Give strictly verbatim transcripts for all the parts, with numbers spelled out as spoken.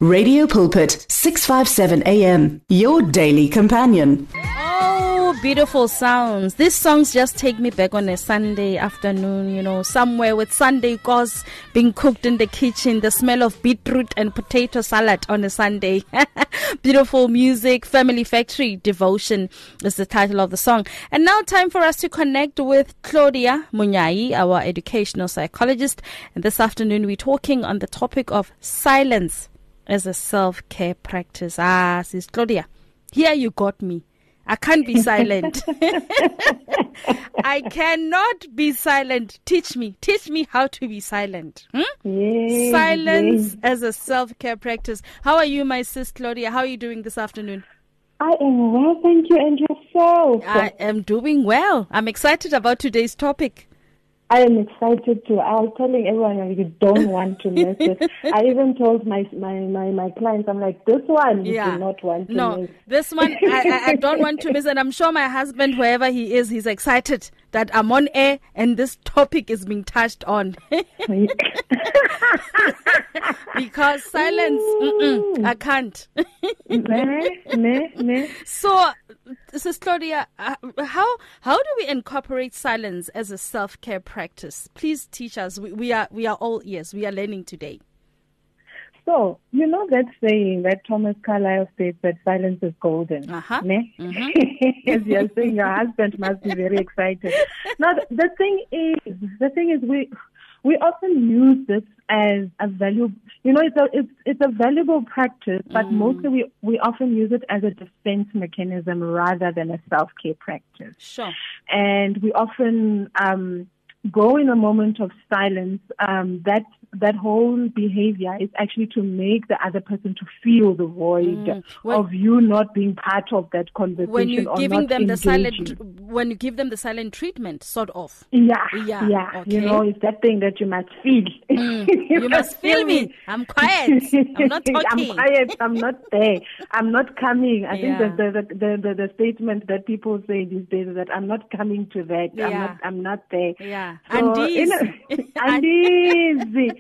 Radio Pulpit, six fifty-seven A M, your daily companion. Oh, beautiful sounds. These songs just take me back on a Sunday afternoon, you know, somewhere with Sunday cause being cooked in the kitchen, the smell of beetroot and potato salad on a Sunday. Beautiful music, Family Factory Devotion is the title of the song. And now time for us to connect with Claudia Munyai, our educational psychologist. And this afternoon we're talking on the topic of silence as a self-care practice. Ah, sis Claudia, here you got me. I can't be silent. I cannot be silent. Teach me. Teach me how to be silent. Hmm? Yes, Silence yes. as a self-care practice. How are you, my sis Claudia? How are you doing this afternoon? I am well, thank you, and yourself? I am doing well. I'm excited about today's topic. I am excited too. I was telling everyone you don't want to miss it. I even told my my, my, my clients, I'm like, this one you Yeah. do not want to No, miss. this one I, I, I don't want to miss, and I'm sure my husband, wherever he is, he's excited that I'm on air and this topic is being touched on. Because silence, mm-mm, I can't. ne, ne, ne. So, Sis Claudia, uh, how how do we incorporate silence as a self-care practice? Please teach us. We, we are we are all ears. We are learning today. So, you know that saying that Thomas Carlyle said that silence is golden. Uh-huh. Ne? Mm-hmm. As you're saying, your husband must be very excited. Now, the, the thing is, the thing is, we we often use this as a value. You know, it's a it's it's a valuable practice, but Mm. mostly we we often use it as a defense mechanism rather than a self care practice. Sure. And we often um, go in a moment of silence. Um, that that whole behavior is actually to make the other person to feel the void Mm. When- of you not being part of that conversation When you're or giving not them the engaging. silent, when you give them the silent treatment, sort of. Yeah, Yeah, yeah. okay. You know, it's that thing that you must feel. Mm, you must feel me. I'm quiet. I'm not talking. I'm quiet. I'm not there. I'm not coming. I Yeah. think the the, the the the statement that people say these days is that I'm not coming to that. I'm Yeah. not. I'm not there. Yeah. So, Andiz. you know, Andiz.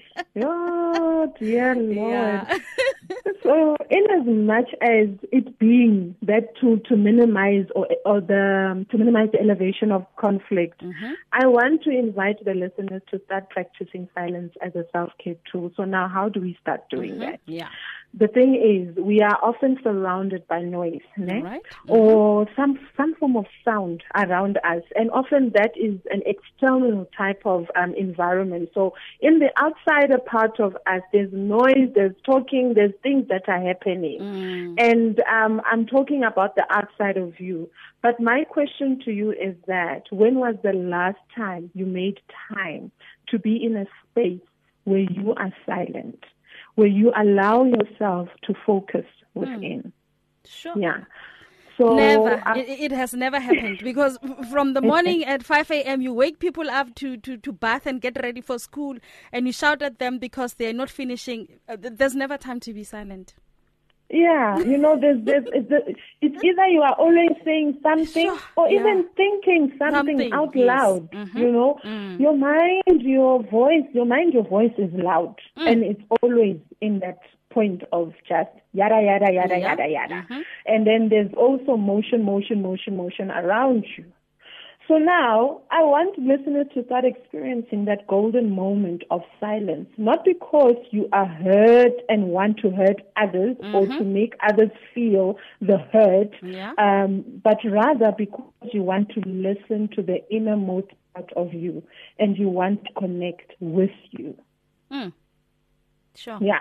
Oh dear Lord. Yeah. So, in as much as it being that to, to minimize or or the to minimize the elevation of conflict, Mm-hmm. I want to invite the listeners to start practicing silence as a self-care tool. So now, how do we start doing that? Yeah. The thing is, we are often surrounded by noise, ne? Right. Or some some form of sound around us, and often that is an external type of um, environment. So in the outsider part of us, there's noise, there's talking, there's things that are happening, Mm. and um, I'm talking about the outside of you. But my question to you is that when was the last time you made time to be in a space where you are silent, where you allow yourself to focus within? Sure. Yeah. So Never. uh, It, it has never happened because f- from the morning at five a.m. you wake people up to, to, to bath and get ready for school, and you shout at them because they are not finishing. Uh, th- There's never time to be silent. yeah, you know, there's, there's, it's, it's either you are always saying something Sure, or yeah. even thinking something, Something, out yes. loud. Mhm. You know, Mm. your mind, your voice, your mind, your voice is loud, Mm. and it's always in that point of just yada yada yada Yeah. yada yada. Mhm. And then there's also motion, motion, motion, motion around you. So now I want listeners to start experiencing that golden moment of silence, not because you are hurt and want to hurt others or to make others feel the hurt, Yeah. um, but rather because you want to listen to the innermost part of you and you want to connect with you. Mm. Sure. Yeah.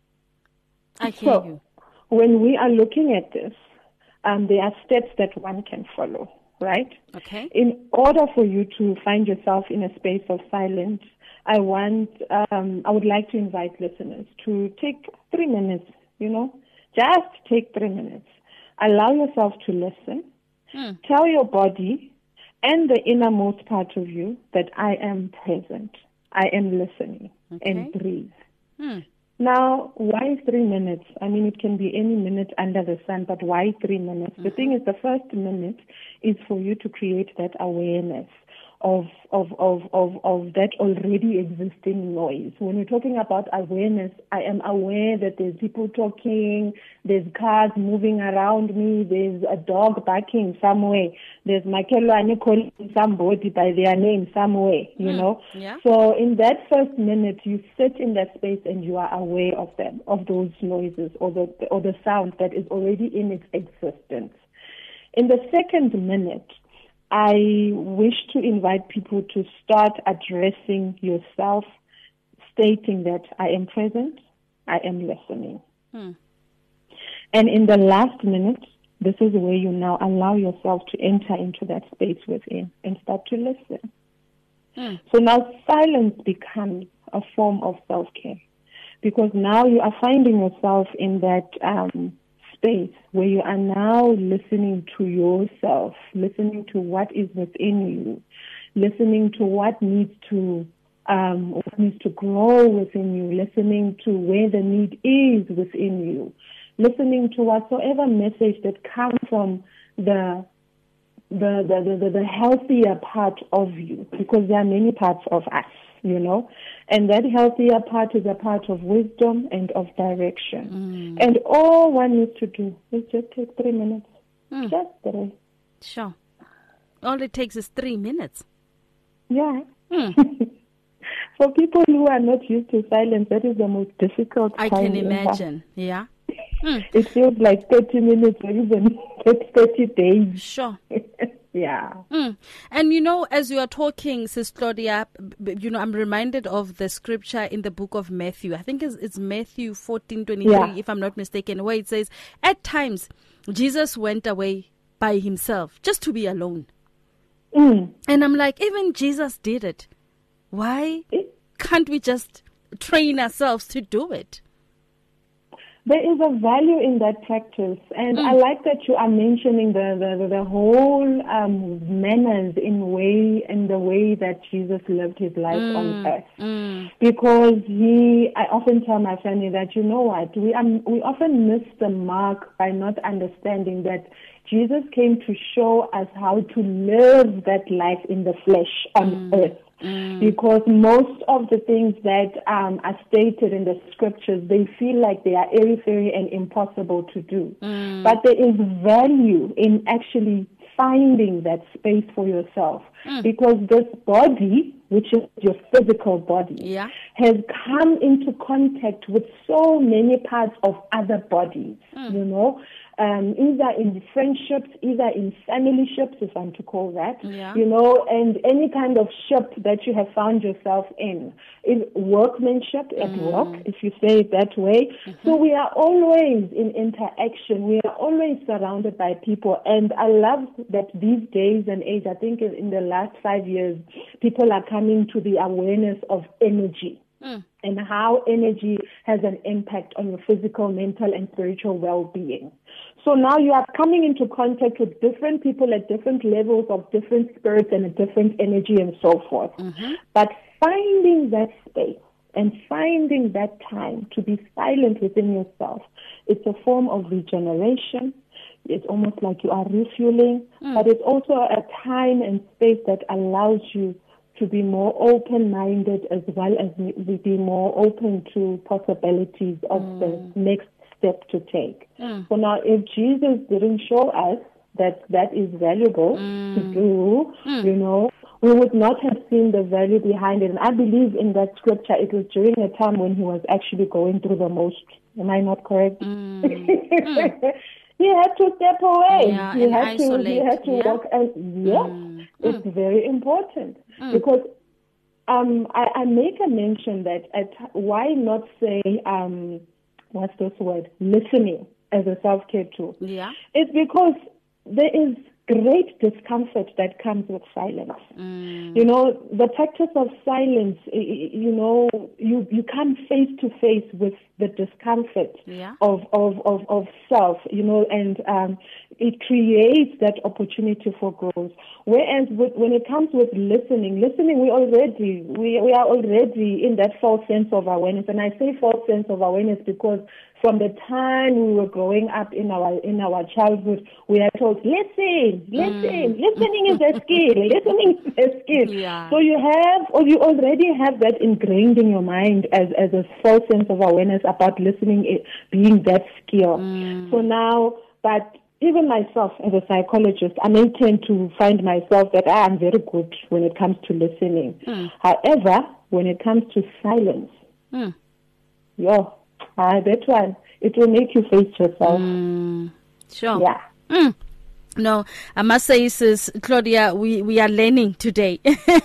I hear So you. when we are looking at this, um, there are steps that one can follow, right? Okay. In order for you to find yourself in a space of silence, I want, um, I would like to invite listeners to take three minutes, you know, just take three minutes. Allow yourself to listen. Mm. Tell your body and the innermost part of you that I am present. I am listening, Okay. and breathe. Mm. Now, why three minutes? I mean, it can be any minute under the sun, but why three minutes? Mm-hmm. The thing is, the first minute is for you to create that awareness of, of, of, of, of that already existing noise. When we're talking about awareness, I am aware that there's people talking, there's cars moving around me, there's a dog barking somewhere, there's Makelwane calling somebody by their name somewhere, you mm, know. Yeah. So in that first minute, you sit in that space and you are aware of them, of those noises or the, or the sound that is already in its existence. In the second minute, I wish to invite people to start addressing yourself, stating that I am present, I am listening. Hmm. And in the last minute, this is where you now allow yourself to enter into that space within and start to listen. Hmm. So now silence becomes a form of self-care, because now you are finding yourself in that um, space where you are now listening to yourself, listening to what is within you, listening to what needs to um, what needs to grow within you, listening to where the need is within you, listening to whatsoever message that comes from the the the, the, the healthier part of you, because there are many parts of us, you know. And that healthier part is a part of wisdom and of direction. Mm. And all one needs to do is just take three minutes. Mm. Just three. Sure. All it takes is three minutes. Yeah. Mm. For people who are not used to silence, that is the most difficult I time can imagine. Ever. Yeah. Mm. It feels like thirty minutes or even thirty days. Sure. Yeah. Mm. And, you know, as you are talking, Sis Claudia, you know, I'm reminded of the scripture in the book of Matthew. I think it's, it's Matthew fourteen twenty-three, yeah. if I'm not mistaken, where it says, at times, Jesus went away by himself just to be alone. Mm. And I'm like, even Jesus did it. Why can't we just train ourselves to do it? There is a value in that practice, and mm. I like that you are mentioning the the, the whole um, manners in way in the way that Jesus lived his life mm. on earth. Mm. Because he, I often tell my family that, you know what, we um, we often miss the mark by not understanding that Jesus came to show us how to live that life in the flesh on mm. earth. Mm. Because most of the things that um, are stated in the scriptures, they feel like they are airy-fairy and impossible to do. Mm. But there is value in actually finding that space for yourself. Mm. Because this body, which is your physical body, yeah. has come into contact with so many parts of other bodies, mm. you know. Um, either in friendships, either in family ships, if I'm to call that, yeah. you know, and any kind of ship that you have found yourself in, in workmanship at mm. work, if you say it that way. Mm-hmm. So we are always in interaction. We are always surrounded by people. And I love that these days and age, I think in the last five years, people are coming to the awareness of energy. Mm. And how energy has an impact on your physical, mental, and spiritual well-being. So now you are coming into contact with different people at different levels of different spirits and a different energy and so forth. Mm-hmm. But finding that space and finding that time to be silent within yourself, it's a form of regeneration. It's almost like you are refueling, mm. but it's also a time and space that allows you to be more open-minded, as well as be more open to possibilities of mm. the next step to take. Mm. So now, if Jesus didn't show us that that is valuable mm. to do, mm. you know, we would not have seen the value behind it. And I believe in that scripture, it was during a time when he was actually going through the most. Am I not correct? Mm. mm. He had to step away. Yeah, he, and had isolate. to, he had to yeah. walk. And yes, mm. it's mm. very important. Mm. Because um, I, I make a mention that at, why not say, um, what's this word, listening as a self-care tool? Yeah. It's because there is great discomfort that comes with silence. Mm. You know, the practice of silence, you know, you, you come face to face with the discomfort yeah. of, of, of, of self, you know, and um, it creates that opportunity for growth. Whereas with, when it comes with listening, listening, we already, we, we are already in that false sense of awareness. And I say false sense of awareness because from the time we were growing up in our in our childhood, we are told, listen, listen, mm. listening is a skill, listening is a skill. Yeah. So you have, or you already have that ingrained in your mind as, as a false sense of awareness about listening being that skill. Mm. So now, but even myself as a psychologist, I may tend to find myself that I am very good when it comes to listening. Mm. However, when it comes to silence, mm. yo, uh, that one, it will make you face yourself. Mm. Sure. Yeah. Mm. No, I must say, sis Claudia, we, we are learning today.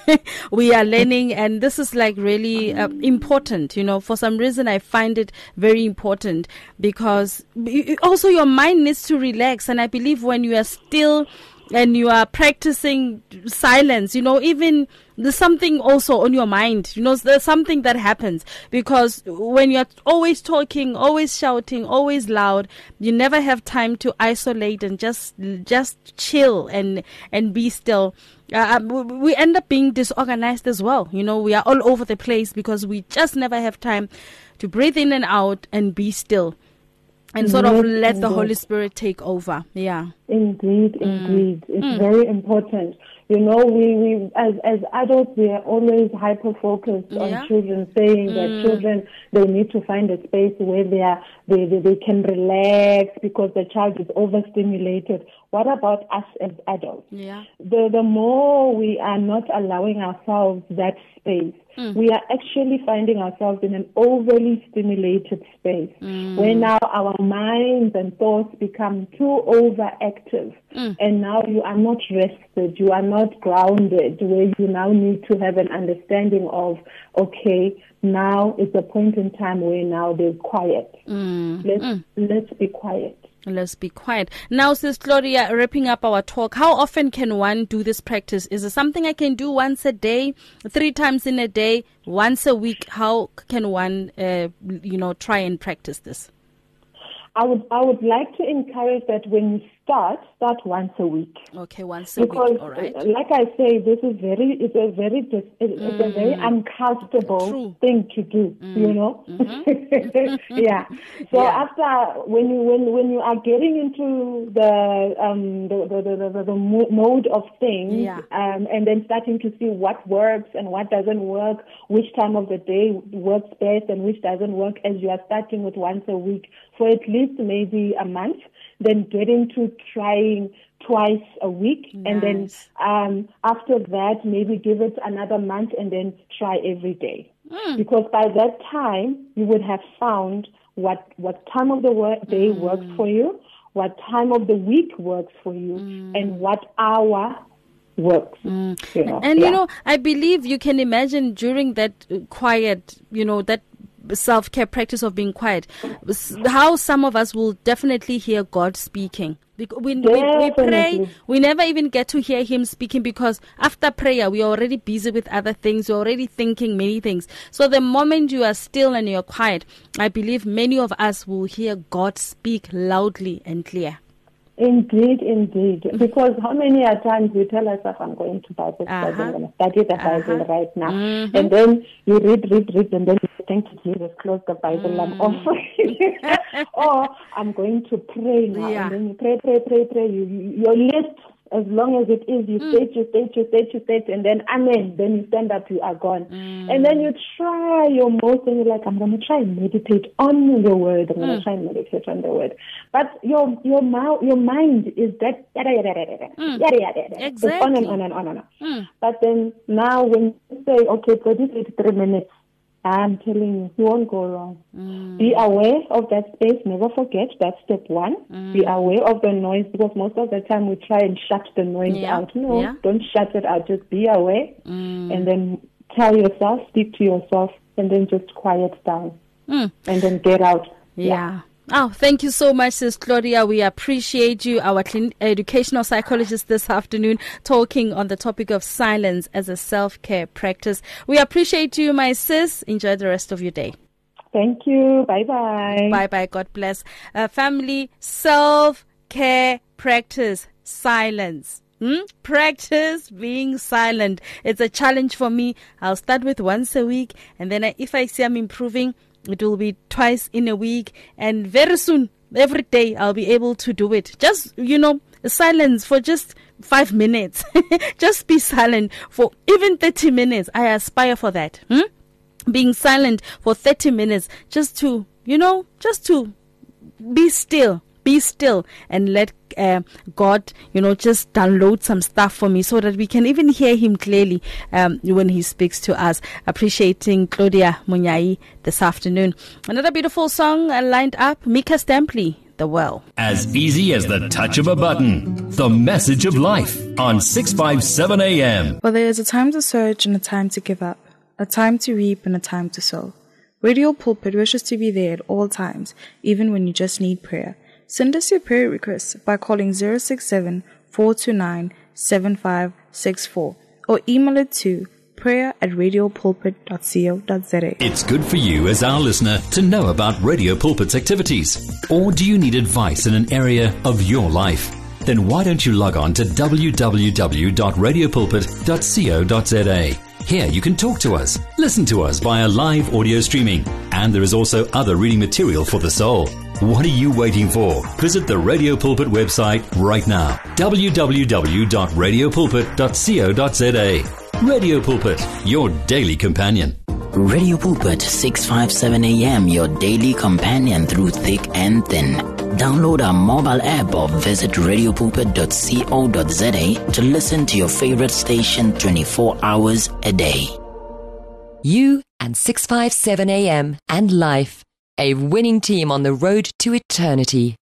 We are learning, and this is like really uh, important. You know, for some reason, I find it very important because also your mind needs to relax. And I believe when you are still and you are practicing silence, you know, even there's something also on your mind, you know, there's something that happens because when you're always talking, always shouting, always loud, you never have time to isolate and just, just chill and, and be still. Uh, we end up being disorganized as well. You know, we are all over the place because we just never have time to breathe in and out and be still. And sort of let indeed. the Holy Spirit take over. Yeah. Indeed, indeed. Mm. It's mm. very important. You know, we, we as as adults, we are always hyper-focused yeah. on children, saying mm. that children, they need to find a space where they are they, they, they can relax because the child is overstimulated. What about us as adults? Yeah. The the more we are not allowing ourselves that space, mm. we are actually finding ourselves in an overly stimulated space mm. where now our minds and thoughts become too overactive. Mm. And now you are not rested, you are not grounded, where you now need to have an understanding of, okay, now it's a point in time where now there's quiet. Mm. Let's, mm. let's be quiet. Let's be quiet. Now, Sis Claudia, wrapping up our talk, how often can one do this practice? Is it something I can do once a day, three times in a day, once a week? How can one, uh, you know, try and practice this? I would I would like to encourage that when you start, start once a week. Okay, once a because, week. All right. Like I say, this is very it's a very it's mm. a very uncomfortable True. thing to do. Mm. You know. Mm-hmm. Yeah. So yeah. after when you when when you are getting into the um the the the, the, the mode of things, yeah. um and then starting to see what works and what doesn't work, which time of the day works best and which doesn't work, as you are starting with once a week for at least maybe a month, then get into trying twice a week. Nice. And then um, after that, maybe give it another month and then try every day. Mm. Because by that time, you would have found what, what time of the work day mm. works for you, what time of the week works for you, mm. and what hour works. Mm. You know? And, yeah. you know, I believe you can imagine during that quiet, you know, that self-care practice of being quiet, how some of us will definitely hear God speaking. Because we, we, we pray, we never even get to hear him speaking because after prayer, we are already busy with other things. We're already thinking many things. So the moment you are still and you're quiet, I believe many of us will hear God speak loudly and clear. Indeed, indeed. Because how many a times we tell ourselves, I'm going to Bible study, uh-huh. I'm going to study the Bible uh-huh. right now. Mm-hmm. And then you read, read, read, and then you thank you, Jesus, close the Bible, mm. I'm off. Or I'm going to pray now. Yeah. And then you pray, pray, pray, pray. You, you, your list, as long as it is, you mm. state, you state, you state, you state, and then amen. Then you stand up, you are gone. Mm. And then you try your most, and you're like, I'm going to try and meditate on the word. I'm going to mm. try and meditate on the word. But your your mouth, your mind is that yada yada yada yada mm. yada yada yada. Exactly. It's on and on and on and on. Mm. But then now, when you say, okay, for these eighty-three minutes, I'm telling you, you won't go wrong. Mm. Be aware of that space. Never forget. That's step one. Mm. Be aware of the noise, because most of the time we try and shut the noise yeah. out. No, yeah. don't shut it out. Just be aware mm. and then tell yourself, speak to yourself, and then just quiet down mm. and then get out. Yeah. yeah. Oh, thank you so much, Sis Claudia. We appreciate you, our clin- educational psychologist this afternoon, talking on the topic of silence as a self-care practice. We appreciate you, my sis. Enjoy the rest of your day. Thank you. Bye-bye. Bye-bye. God bless. Uh, family, self-care practice, silence. Hmm? Practice being silent. It's a challenge for me. I'll start with once a week, and then I, if I see I'm improving, It will be twice in a week, and very soon, every day, I'll be able to do it. Just, you know, silence for just five minutes. Just be silent for even thirty minutes. I aspire for that. Hmm? Being silent for thirty minutes, just to, you know, just to be still. Be still and let uh, God, you know, just download some stuff for me so that we can even hear him clearly um, when he speaks to us. Appreciating Claudia Munyai this afternoon. Another beautiful song uh, lined up, Mika Stempley, The Well. As easy as the touch of a button. The Message of Life on six fifty-seven A M. Well, there is a time to search and a time to give up, a time to reap and a time to sow. Radio Pulpit wishes to be there at all times, even when you just need prayer. Send us your prayer requests by calling zero six seven, four two nine, seven five six four or email it to prayer at radio pulpit dot co dot za. It's good for you as our listener to know about Radio Pulpit's activities. Or do you need advice in an area of your life? Then why don't you log on to w w w dot radio pulpit dot co dot za. Here you can talk to us, listen to us via live audio streaming, and there is also other reading material for the soul. What are you waiting for? Visit the Radio Pulpit website right now, w w w dot radio pulpit dot co dot za. Radio Pulpit, your daily companion. Radio Pulpit six fifty-seven A M, your daily companion through thick and thin. Download our mobile app or visit radio pulpit dot co dot za to listen to your favorite station twenty-four hours a day. You and six fifty-seven A M and Life, a winning team on the road to eternity.